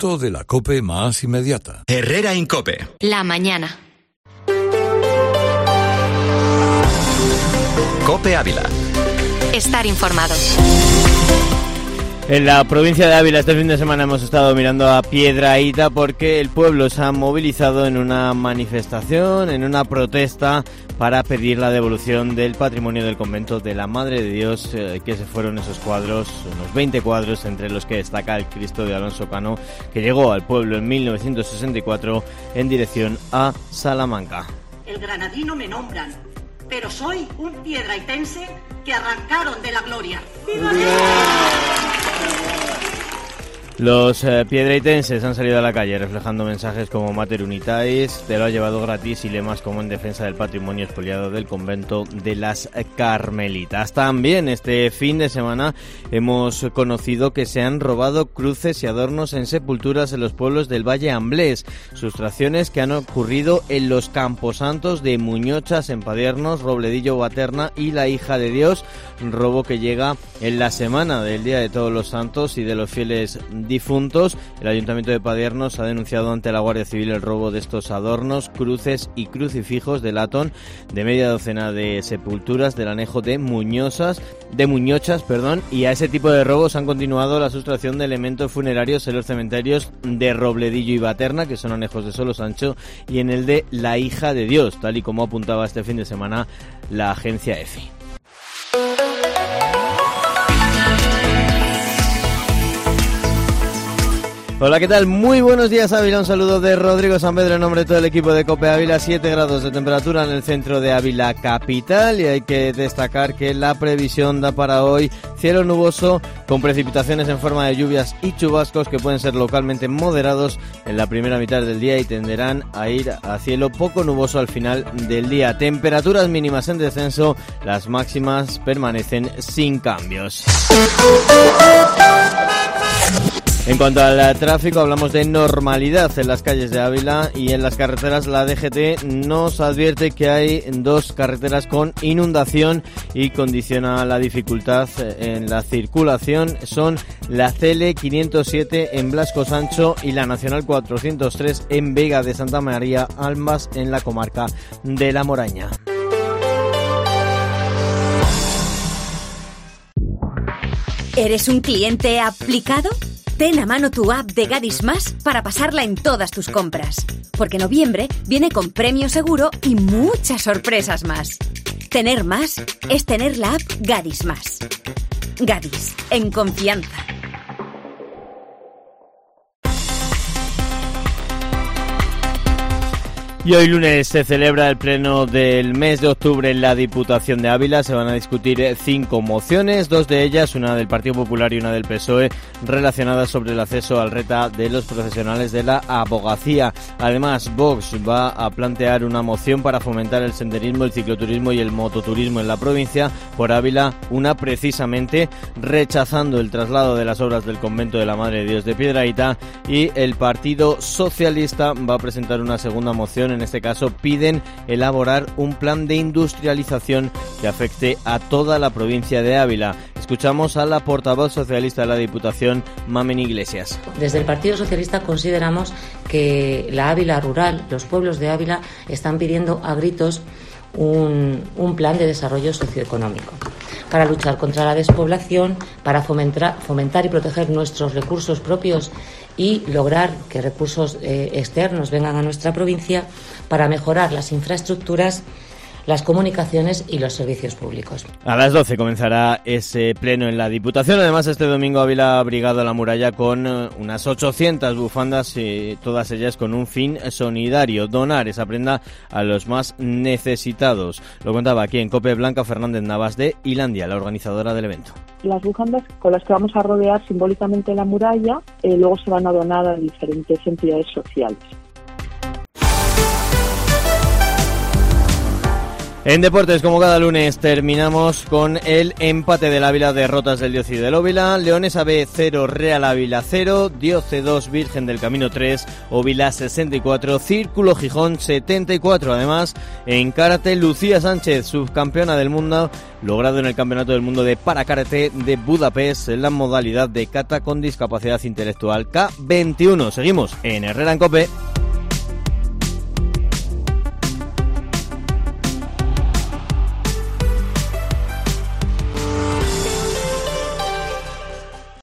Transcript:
producto de la COPE más inmediata. Herrera Incope. La mañana. COPE Ávila. Estar informados. En la provincia de Ávila este fin de semana hemos estado mirando a Piedrahita porque el pueblo se ha movilizado en una manifestación, en una protesta para pedir la devolución del patrimonio del convento de la Madre de Dios, que se fueron esos cuadros, unos 20 cuadros, entre los que destaca el Cristo de Alonso Cano, que llegó al pueblo en 1964 en dirección a Salamanca. El granadino me nombran, pero soy un piedrahitense que arrancaron de la gloria. ¡Viva Dios! Los piedrahitenses han salido a la calle reflejando mensajes como Mater Unitais, te lo ha llevado gratis, y lemas como en defensa del patrimonio expoliado del convento de las Carmelitas. También este fin de semana hemos conocido que se han robado cruces y adornos en sepulturas en los pueblos del Valle Amblés, sustracciones que han ocurrido en los camposantos de Muñochas, en Padiernos, Robledillo, Baterna y la Hija de Dios, robo que llega en la semana del Día de Todos los Santos y de los fieles difuntos. El Ayuntamiento de Padiernos ha denunciado ante la Guardia Civil el robo de estos adornos, cruces y crucifijos de latón de media docena de sepulturas del anejo de Muñochas, y a ese tipo de robos han continuado la sustracción de elementos funerarios en los cementerios de Robledillo y Baterna, que son anejos de Solo Sancho, y en el de la Hija de Dios, tal y como apuntaba este fin de semana la agencia EFI. Hola, ¿qué tal? Muy buenos días, Ávila. Un saludo de Rodrigo San Pedro en nombre de todo el equipo de COPE Ávila. 7 grados de temperatura en el centro de Ávila capital, y hay que destacar que la previsión da para hoy cielo nuboso con precipitaciones en forma de lluvias y chubascos que pueden ser localmente moderados en la primera mitad del día y tenderán a ir a cielo poco nuboso al final del día. Temperaturas mínimas en descenso, las máximas permanecen sin cambios. En cuanto al tráfico, hablamos de normalidad en las calles de Ávila y en las carreteras. La DGT nos advierte que hay 2 carreteras con inundación y condiciona la dificultad en la circulación. Son la CL 507 en Blasco Sancho y la Nacional 403 en Vega de Santa María, ambas en la comarca de La Moraña. ¿Eres un cliente aplicado? Ten a mano tu app de Gadis Más para pasarla en todas tus compras, porque noviembre viene con premio seguro y muchas sorpresas más. Tener más es tener la app Gadis Más. Gadis, en confianza. Y hoy lunes se celebra el pleno del mes de octubre en la Diputación de Ávila. Se van a discutir 5 mociones, 2 de ellas, una del Partido Popular y una del PSOE, relacionadas sobre el acceso al RETA de los profesionales de la abogacía. Además, Vox va a plantear una moción para fomentar el senderismo, el cicloturismo y el mototurismo en la provincia. Por Ávila, una precisamente rechazando el traslado de las obras del convento de la Madre de Dios de Piedrahita, y el Partido Socialista va a presentar una segunda moción. En este caso piden elaborar un plan de industrialización que afecte a toda la provincia de Ávila. Escuchamos a la portavoz socialista de la Diputación, Mamen Iglesias. Desde el Partido Socialista consideramos que la Ávila rural, los pueblos de Ávila, están pidiendo a gritos un plan de desarrollo socioeconómico para luchar contra la despoblación, para fomentar y proteger nuestros recursos propios y lograr que recursos externos vengan a nuestra provincia, para mejorar las infraestructuras, las comunicaciones y los servicios públicos. A las 12 comenzará ese pleno en la Diputación. Además, este domingo Ávila ha abrigado la muralla con unas 800 bufandas, todas ellas con un fin solidario: donar esa prenda a los más necesitados. Lo contaba aquí en COPE Blanca Fernández Navas de Ilandia, la organizadora del evento. Las bufandas con las que vamos a rodear simbólicamente la muralla luego se van a donar a diferentes entidades sociales. En deportes, como cada lunes, terminamos con el empate del Ávila, derrotas del Diócesis del Óvila. Leonesa B 0, Real Ávila 0, Dioce 2, Virgen del Camino 3, Óvila 64, Círculo Gijón 74. Además, en karate, Lucía Sánchez, subcampeona del mundo, logrado en el Campeonato del Mundo de Parakarate de Budapest en la modalidad de kata con discapacidad intelectual K21. Seguimos en Herrera en COPE.